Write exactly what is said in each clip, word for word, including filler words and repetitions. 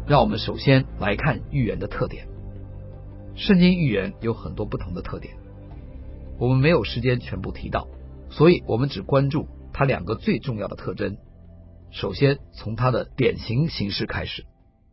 让我们首先来看预言的特点。圣经预言有很多不同的特点，我们没有时间全部提到，所以我们只关注它两个最重要的特征。首先从它的典型形式开始。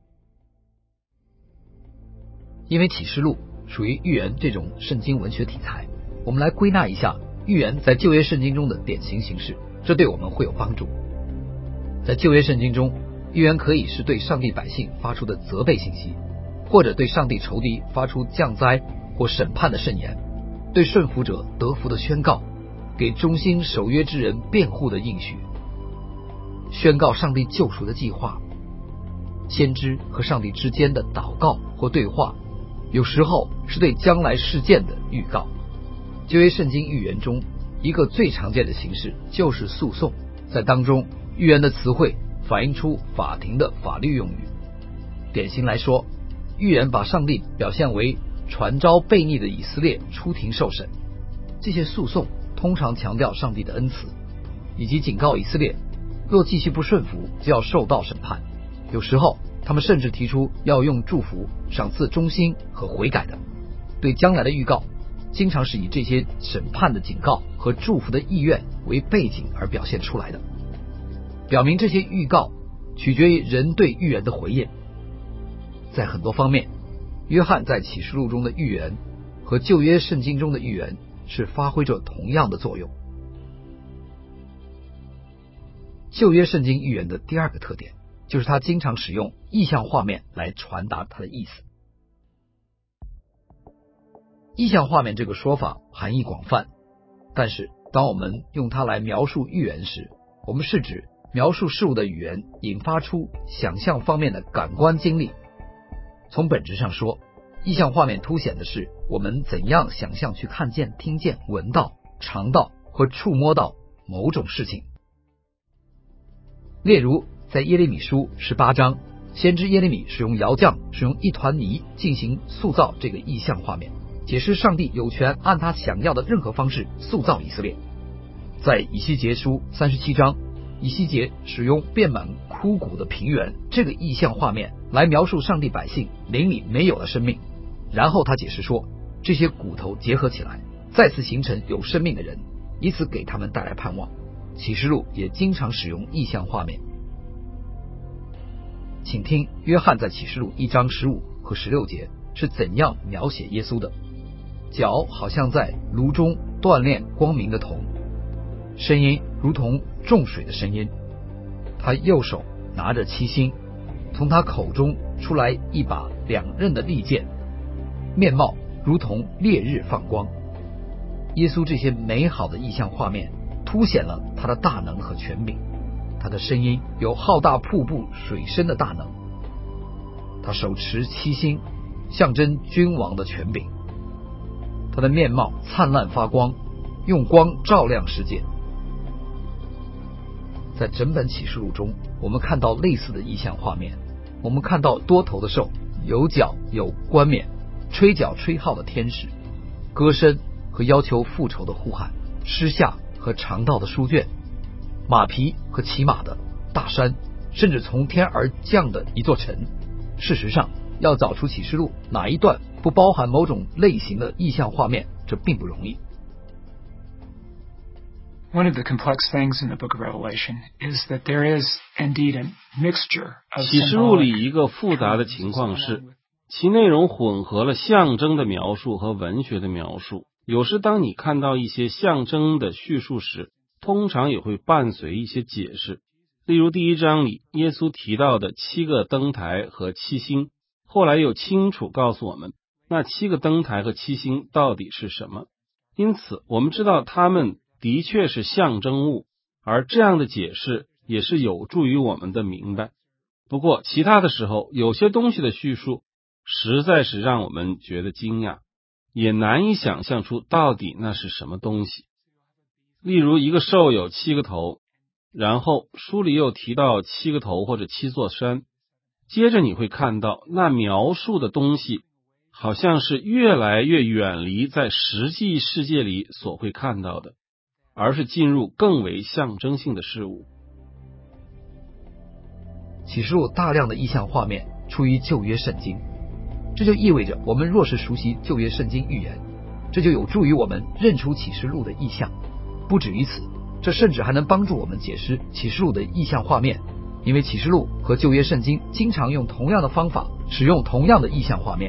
因为启示录属于预言这种圣经文学题材，我们来归纳一下预言在旧约圣经中的典型形式，这对我们会有帮助。在旧约圣经中，预言可以是对上帝百姓发出的责备信息，或者对上帝仇敌发出降灾或审判的圣言，对顺服者得福的宣告，给忠心守约之人辩护的应许，宣告上帝救赎的计划，先知和上帝之间的祷告或对话，有时候是对将来事件的预告。旧约圣经预言中一个最常见的形式就是诉讼，在当中预言的词汇反映出法庭的法律用语。典型来说，预言把上帝表现为传召悖逆的以色列出庭受审，这些诉讼通常强调上帝的恩慈，以及警告以色列若继续不顺服就要受到审判。有时候他们甚至提出要用祝福赏赐忠心和悔改的。对将来的预告经常是以这些审判的警告和祝福的意愿为背景而表现出来的，表明这些预告取决于人对预言的回应。在很多方面，约翰在启示录中的预言和旧约圣经中的预言是发挥着同样的作用。旧约圣经预言的第二个特点就是它经常使用意象画面来传达它的意思。意象画面这个说法含义广泛，但是当我们用它来描述预言时，我们是指描述事物的语言引发出想象方面的感官经历。从本质上说，意象画面凸显的是我们怎样想象去看见、听见、闻到、尝到和触摸到某种事情。例如在耶利米书十八章，先知耶利米使用窑匠使用一团泥进行塑造这个意象画面，解释上帝有权按他想要的任何方式塑造以色列。在以西结书三十七章，以西结使用遍满枯骨的平原这个意象画面来描述上帝百姓灵里没有了生命，然后他解释说，这些骨头结合起来再次形成有生命的人，以此给他们带来盼望。启示录也经常使用意象画面。请听约翰在启示录一章十五和十六节是怎样描写耶稣的。脚好像在炉中锻炼光明的铜，声音如同重水的声音。他右手拿着七星，从他口中出来一把两刃的利剑，面貌如同烈日放光。耶稣这些美好的意象画面凸显了他的大能和权柄。他的声音有浩大瀑布水深的大能。他手持七星，象征君王的权柄。他的面貌灿烂发光，用光照亮世界。在整本启示录中，我们看到类似的意象画面。我们看到多头的兽，有角有冠冕，吹角吹号的天使，歌声和要求复仇的呼喊，狮下和长道的书卷，马匹和骑马的大山，甚至从天而降的一座城。事实上，要找出启示录哪一段不包含某种类型的意象画面，这并不容易。 One of the complex things in the book of Revelation is that there is indeed a mixture of 启示录里一个复杂的情况是，其内容混合了象征的描述和文学的描述。有时当你看到一些象征的叙述时，通常也会伴随一些解释。例如第一章里耶稣提到的七个灯台和七星，后来又清楚告诉我们那七个灯台和七星到底是什么。因此我们知道它们的确是象征物，而这样的解释也是有助于我们的明白。不过其他的时候，有些东西的叙述实在是让我们觉得惊讶，也难以想象出到底那是什么东西。例如一个兽有七个头，然后书里又提到七个头或者七座山，接着你会看到那描述的东西好像是越来越远离在实际世界里所会看到的，而是进入更为象征性的事物。 启示录大量的意象画面出于旧约圣经。这就意味着我们若是熟悉旧约圣经预言，这就有助于我们认出启示录的意象。不止于此，这甚至还能帮助我们解释启示录的意象画面，因为启示录和旧约圣经经常用同样的方法，使用同样的意象画面。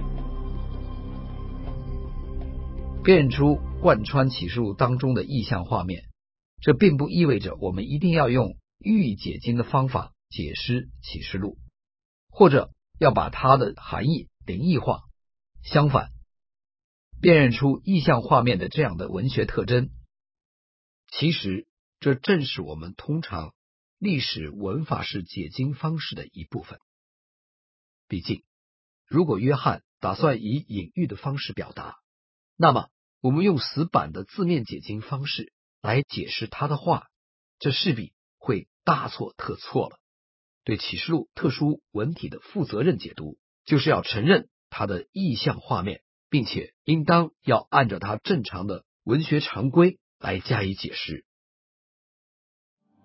辨认出贯穿启示录当中的意象画面，这并不意味着我们一定要用寓意解经的方法解释启示录，或者要把它的含义灵异化。相反，辨认出意象画面的这样的文学特征，其实这正是我们通常历史文法式解经方式的一部分。毕竟，如果约翰打算以隐喻的方式表达，那么我们用死板的字面解经方式来解释他的话，这势必会大错特错了。对启示录特殊文体的负责任解读，就是要承认它的意象画面，并且应当要按照它正常的文学常规来加以解释。